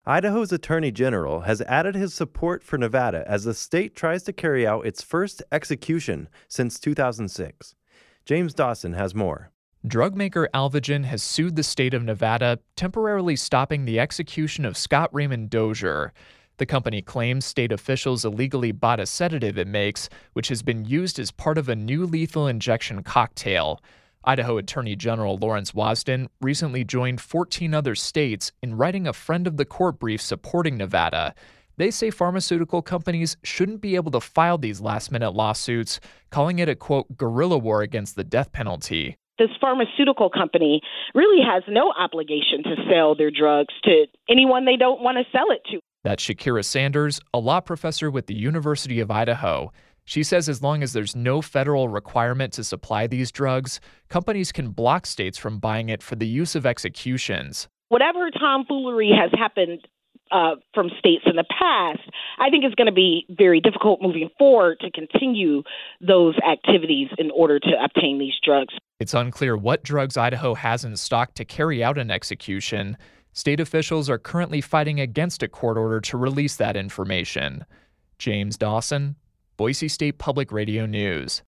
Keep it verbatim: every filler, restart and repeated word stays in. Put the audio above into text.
Idaho's Attorney General has added his support for Nevada as the state tries to carry out its first execution since two thousand six. James Dawson has more. Drug maker Alvogen has sued the state of Nevada, temporarily stopping the execution of Scott Raymond Dozier. The company claims state officials illegally bought a sedative it makes, which has been used as part of a new lethal injection cocktail. Idaho Attorney General Lawrence Wasden recently joined fourteen other states in writing a friend of the court brief supporting Nevada. They say pharmaceutical companies shouldn't be able to file these last-minute lawsuits, calling it a, quote, guerrilla war against the death penalty. This pharmaceutical company really has no obligation to sell their drugs to anyone they don't want to sell it to. That's Shakira Sanders, a law professor with the University of Idaho. She says as long as there's no federal requirement to supply these drugs, companies can block states from buying it for the use of executions. Whatever tomfoolery has happened uh, from states in the past, I think it's going to be very difficult moving forward to continue those activities in order to obtain these drugs. It's unclear what drugs Idaho has in stock to carry out an execution. State officials are currently fighting against a court order to release that information. James Dawson, Boise State Public Radio News.